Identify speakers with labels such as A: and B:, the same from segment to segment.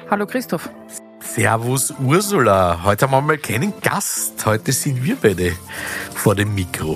A: Hallo Christoph.
B: Servus Ursula. Heute haben wir mal keinen Gast. Heute sind wir beide vor dem Mikro.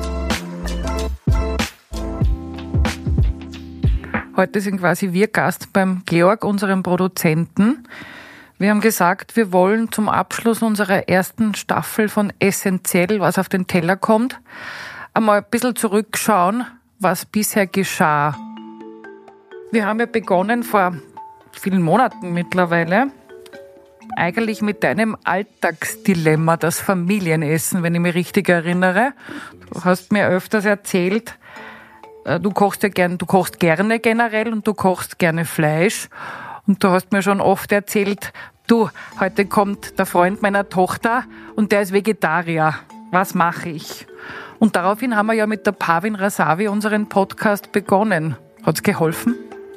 A: Heute sind quasi wir Gast beim Georg, unserem Produzenten. Wir haben gesagt, wir wollen zum Abschluss unserer ersten Staffel von Essentiell, was auf den Teller kommt, einmal ein bisschen zurückschauen, was bisher geschah. Wir haben ja begonnen vor vielen Monaten mittlerweile, eigentlich mit deinem Alltagsdilemma, das Familienessen, wenn ich mich richtig erinnere. Du hast mir öfters erzählt, du kochst gerne generell und du kochst gerne Fleisch. Und du hast mir schon oft erzählt, heute kommt der Freund meiner Tochter und der ist Vegetarier. Was mache ich? Und daraufhin haben wir ja mit der Parvin Razavi unseren Podcast begonnen. Hat's geholfen?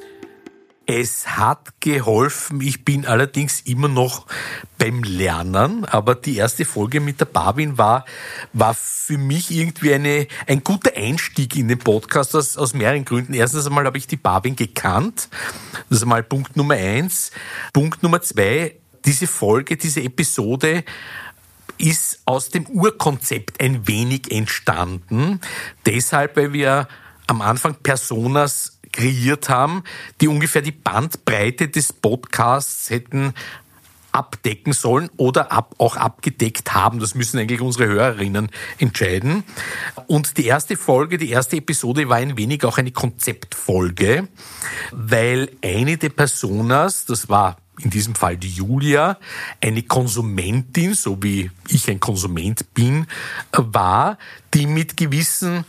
B: Es hat geholfen. Ich bin allerdings immer noch beim Lernen, aber die erste Folge mit der Parvin war für mich irgendwie ein guter Einstieg in den Podcast aus mehreren Gründen. Erstens einmal habe ich die Parvin gekannt. Das ist einmal Punkt Nummer 1. Punkt Nummer 2, diese Folge, diese Episode ist aus dem Urkonzept ein wenig entstanden. Deshalb, weil wir am Anfang Personas kreiert haben, die ungefähr die Bandbreite des Podcasts hätten abdecken sollen oder auch abgedeckt haben. Das müssen eigentlich unsere Hörerinnen entscheiden. Und die erste Episode war ein wenig auch eine Konzeptfolge, weil eine der Personas, das war in diesem Fall die Julia, eine Konsumentin, so wie ich ein Konsument bin, war, die mit gewissen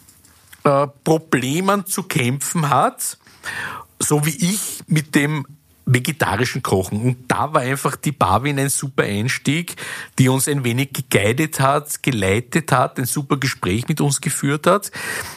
B: Problemen zu kämpfen hat, so wie ich mit dem vegetarischen Kochen. Und da war einfach die Parvin ein super Einstieg, die uns ein wenig geguidet hat, geleitet hat, ein super Gespräch mit uns geführt hat.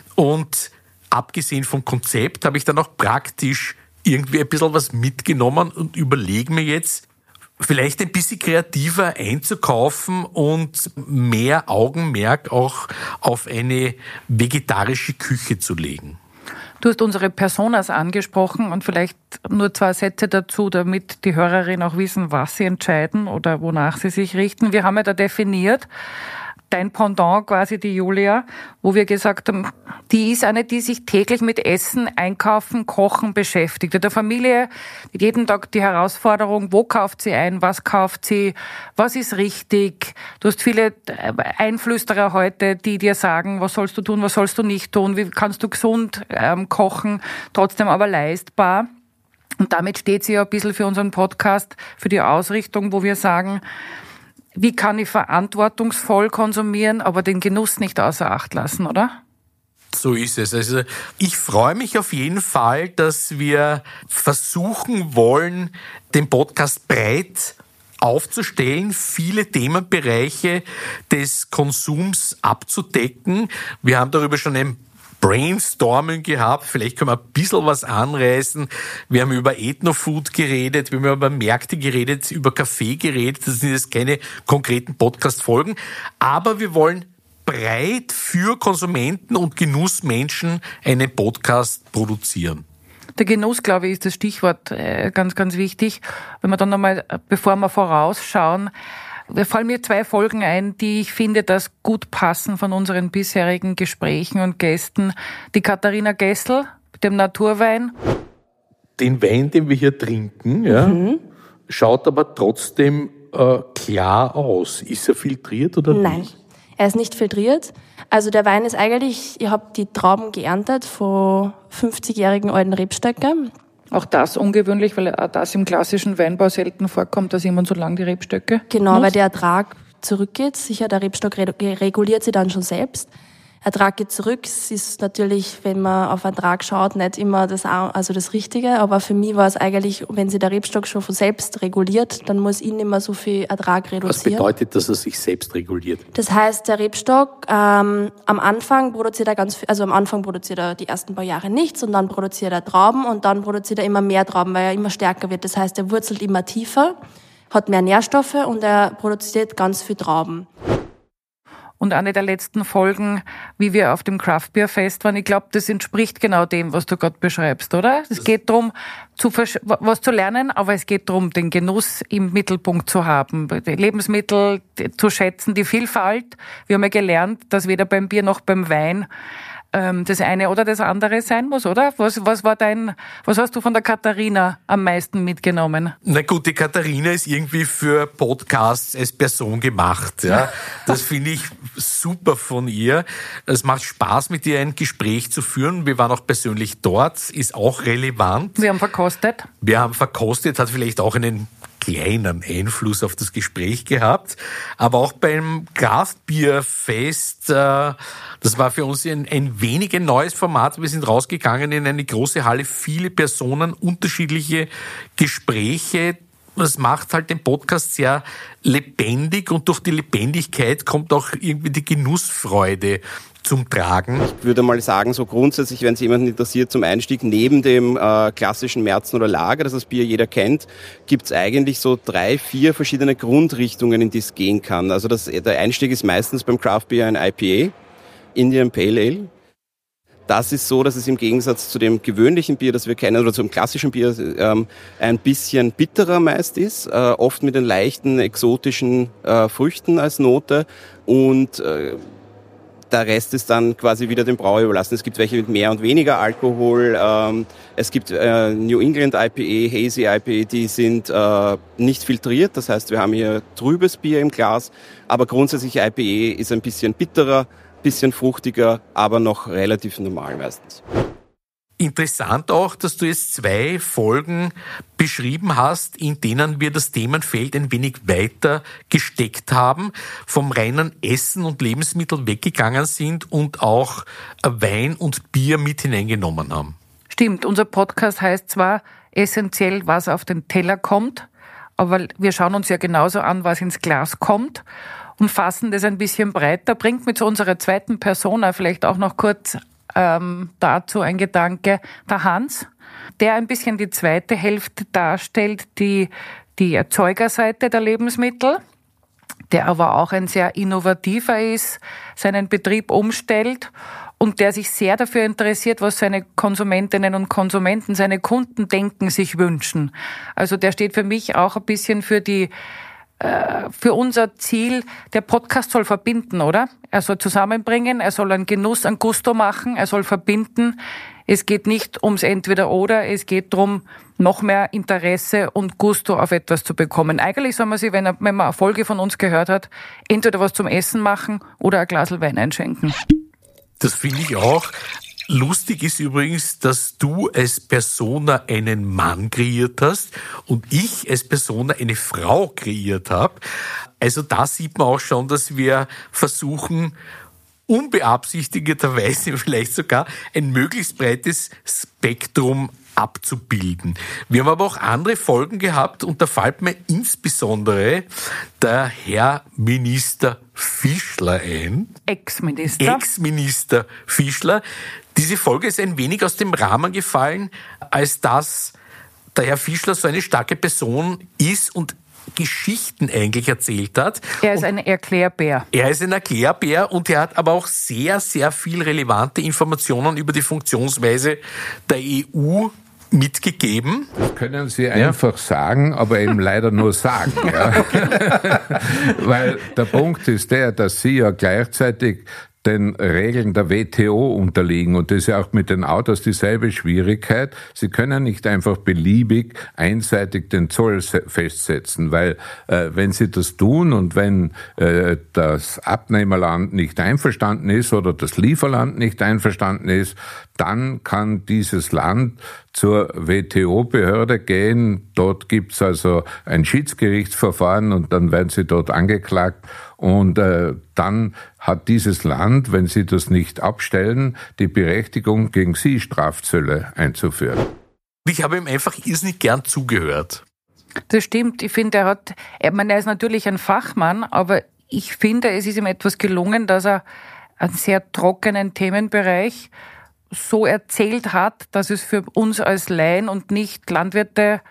B: Und abgesehen vom Konzept habe ich dann auch praktisch irgendwie ein bisschen was mitgenommen und überlege mir jetzt, vielleicht ein bisschen kreativer einzukaufen und mehr Augenmerk auch auf eine vegetarische Küche zu legen.
A: Du hast unsere Personas angesprochen und vielleicht nur 2 Sätze dazu, damit die Hörerinnen auch wissen, was sie entscheiden oder wonach sie sich richten. Wir haben ja da definiert, dein Pendant quasi, die Julia, wo wir gesagt haben, die ist eine, die sich täglich mit Essen, Einkaufen, Kochen beschäftigt. In der Familie jeden Tag die Herausforderung, wo kauft sie ein, was kauft sie, was ist richtig. Du hast viele Einflüsterer heute, die dir sagen, was sollst du tun, was sollst du nicht tun, wie kannst du gesund kochen, trotzdem aber leistbar. Und damit steht sie ja ein bisschen für unseren Podcast, für die Ausrichtung, wo wir sagen, wie kann ich verantwortungsvoll konsumieren, aber den Genuss nicht außer Acht lassen, oder?
B: So ist es. Also ich freue mich auf jeden Fall, dass wir versuchen wollen, den Podcast breit aufzustellen, viele Themenbereiche des Konsums abzudecken. Wir haben darüber schon ein Brainstorming gehabt, vielleicht können wir ein bisschen was anreißen. Wir haben über Ethnofood geredet, wir haben über Märkte geredet, über Kaffee geredet. Das sind jetzt keine konkreten Podcast-Folgen, aber wir wollen breit für Konsumenten und Genussmenschen einen Podcast produzieren.
A: Der Genuss, glaube ich, ist das Stichwort ganz, ganz wichtig. Wenn wir dann nochmal, bevor wir vorausschauen, fallen mir 2 Folgen ein, die ich finde, dass gut passen von unseren bisherigen Gesprächen und Gästen. Die Katharina Gessel mit dem Naturwein.
B: Den Wein, den wir hier trinken, schaut aber trotzdem klar aus. Ist er filtriert oder nicht?
C: Nein, er ist nicht filtriert. Also der Wein ist eigentlich, ihr habt die Trauben geerntet von 50-jährigen alten Rebstöcken.
A: Auch das ungewöhnlich, weil auch das im klassischen Weinbau selten vorkommt, dass jemand so lange die Rebstöcke
C: Genau,
A: nutzt.
C: weil der Ertrag zurückgeht. Sicher, der Rebstock reguliert sich dann schon selbst. Ertrag geht zurück. Es ist natürlich, wenn man auf Ertrag schaut, nicht immer das Richtige. Aber für mich war es eigentlich, wenn sich der Rebstock schon von selbst reguliert, dann muss ich nicht mehr so viel Ertrag reduzieren.
B: Was bedeutet, dass er sich selbst reguliert?
C: Das heißt, der Rebstock am Anfang produziert er die ersten paar Jahre nichts und dann produziert er Trauben und dann produziert er immer mehr Trauben, weil er immer stärker wird. Das heißt, er wurzelt immer tiefer, hat mehr Nährstoffe und er produziert ganz viel Trauben.
A: und eine der letzten Folgen, wie wir auf dem Craft Beer Fest waren. Ich glaube, das entspricht genau dem, was du gerade beschreibst, oder? Es geht darum, was zu lernen, aber es geht darum, den Genuss im Mittelpunkt zu haben, die Lebensmittel zu schätzen, die Vielfalt. Wir haben ja gelernt, dass weder beim Bier noch beim Wein das eine oder das andere sein muss, oder? Was hast du von der Katharina am meisten mitgenommen?
B: Na gut, die Katharina ist irgendwie für Podcasts als Person gemacht, ja. Das finde ich super von ihr. Es macht Spaß, mit ihr ein Gespräch zu führen. Wir waren auch persönlich dort, ist auch relevant.
A: Wir haben verkostet,
B: hat vielleicht auch einen kleinen Einfluss auf das Gespräch gehabt. Aber auch beim Craft-Bier-Fest, das war für uns ein wenig ein neues Format. Wir sind rausgegangen in eine große Halle, viele Personen, unterschiedliche Gespräche. Das macht halt den Podcast sehr lebendig und durch die Lebendigkeit kommt auch irgendwie die Genussfreude zum Tragen.
D: Ich würde mal sagen, so grundsätzlich, wenn es jemanden interessiert zum Einstieg, neben dem klassischen Märzen oder Lager, das Bier jeder kennt, gibt es eigentlich so 3, 4 verschiedene Grundrichtungen, in die es gehen kann. Also der Einstieg ist meistens beim Craft Beer ein IPA, Indian Pale Ale. Das ist so, dass es im Gegensatz zu dem gewöhnlichen Bier, das wir kennen, oder zum klassischen Bier, ein bisschen bitterer meist ist, oft mit den leichten exotischen Früchten als Note und der Rest ist dann quasi wieder dem Brauer überlassen. Es gibt welche mit mehr und weniger Alkohol. Es gibt New England IPA, Hazy IPA, die sind nicht filtriert. Das heißt, wir haben hier trübes Bier im Glas. Aber grundsätzlich IPA ist ein bisschen bitterer, bisschen fruchtiger, aber noch relativ normal meistens.
B: Interessant auch, dass du jetzt 2 Folgen beschrieben hast, in denen wir das Themenfeld ein wenig weiter gesteckt haben, vom reinen Essen und Lebensmittel weggegangen sind und auch Wein und Bier mit hineingenommen haben.
A: Stimmt, unser Podcast heißt zwar essentiell, was auf den Teller kommt, aber wir schauen uns ja genauso an, was ins Glas kommt und fassen das ein bisschen breiter. Bringt mich zu unserer zweiten Persona vielleicht auch noch kurz dazu ein Gedanke, der Hans, der ein bisschen die zweite Hälfte darstellt, die Erzeugerseite der Lebensmittel, der aber auch ein sehr innovativer ist, seinen Betrieb umstellt und der sich sehr dafür interessiert, was seine Konsumentinnen und Konsumenten, seine Kunden denken, sich wünschen. Also der steht für mich auch ein bisschen für unser Ziel, der Podcast soll verbinden, oder? Er soll zusammenbringen, er soll einen Genuss, ein Gusto machen, er soll verbinden. Es geht nicht ums Entweder-Oder, es geht darum, noch mehr Interesse und Gusto auf etwas zu bekommen. Eigentlich soll man sich, wenn man eine Folge von uns gehört hat, entweder was zum Essen machen oder ein Glas Wein einschenken.
B: Das finde ich auch. Lustig ist übrigens, dass du als Persona einen Mann kreiert hast und ich als Persona eine Frau kreiert habe. Also da sieht man auch schon, dass wir versuchen, unbeabsichtigterweise vielleicht sogar ein möglichst breites Spektrum abzubilden. Wir haben aber auch andere Folgen gehabt und da fällt mir insbesondere der Herr Minister Fischler ein. Ex-Minister Fischler. Diese Folge ist ein wenig aus dem Rahmen gefallen, als dass der Herr Fischler so eine starke Person ist und Geschichten eigentlich erzählt hat.
A: Er ist ein Erklärbär.
B: Und er hat aber auch sehr, sehr viel relevante Informationen über die Funktionsweise der EU mitgegeben.
E: Das können Sie einfach sagen, aber eben leider nur sagen. Ja. Weil der Punkt ist der, dass Sie ja gleichzeitig den Regeln der WTO unterliegen. Und das ist ja auch mit den Autos dieselbe Schwierigkeit. Sie können nicht einfach beliebig einseitig den Zoll festsetzen, weil wenn Sie das tun und wenn das Abnehmerland nicht einverstanden ist oder das Lieferland nicht einverstanden ist, dann kann dieses Land zur WTO-Behörde gehen. Dort gibt's also ein Schiedsgerichtsverfahren und dann werden Sie dort angeklagt. Und dann hat dieses Land, wenn Sie das nicht abstellen, die Berechtigung, gegen Sie Strafzölle einzuführen.
B: Ich habe ihm einfach irrsinnig gern zugehört.
A: Das stimmt. Ich finde, er ist natürlich ein Fachmann, aber ich finde, es ist ihm etwas gelungen, dass er einen sehr trockenen Themenbereich so erzählt hat, dass es für uns als Laien und nicht Landwirte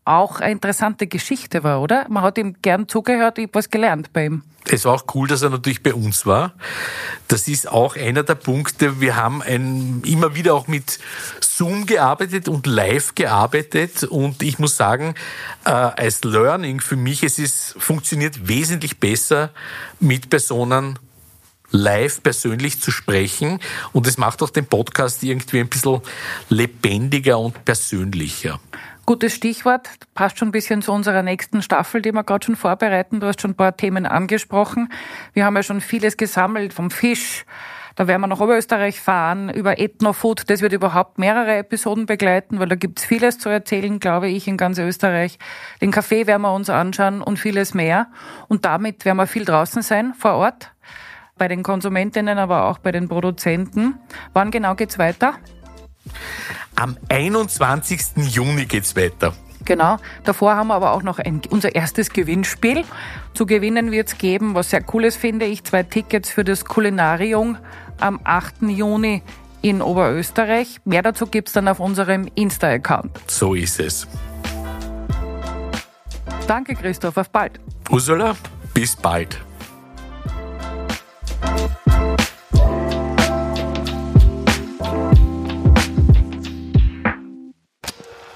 A: auch eine interessante Geschichte war, oder? Man hat ihm gern zugehört, ich habe was gelernt bei ihm.
B: Es war auch cool, dass er natürlich bei uns war. Das ist auch einer der Punkte. Wir haben immer wieder auch mit Zoom gearbeitet und live gearbeitet. Und ich muss sagen, als Learning für mich, funktioniert wesentlich besser, mit Personen live persönlich zu sprechen. Und es macht auch den Podcast irgendwie ein bisschen lebendiger und persönlicher.
A: Gutes Stichwort, passt schon ein bisschen zu unserer nächsten Staffel, die wir gerade schon vorbereiten. Du hast schon ein paar Themen angesprochen. Wir haben ja schon vieles gesammelt vom Fisch. Da werden wir nach Oberösterreich fahren, über Ethnofood. Das wird überhaupt mehrere Episoden begleiten, weil da gibt's vieles zu erzählen, glaube ich, in ganz Österreich. Den Kaffee werden wir uns anschauen und vieles mehr. Und damit werden wir viel draußen sein, vor Ort, bei den Konsumentinnen, aber auch bei den Produzenten. Wann genau geht's weiter?
B: Am 21. Juni geht's weiter.
A: Genau. Davor haben wir aber auch noch unser erstes Gewinnspiel. Zu gewinnen wird's geben, was sehr cool ist, finde ich, 2 Tickets für das Kulinarium am 8. Juni in Oberösterreich. Mehr dazu gibt's dann auf unserem Insta-Account.
B: So ist es.
A: Danke, Christoph. Auf bald.
B: Ursula, bis bald.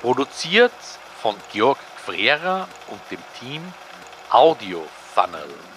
B: Produziert von Georg Frera und dem Team Audio Funnel.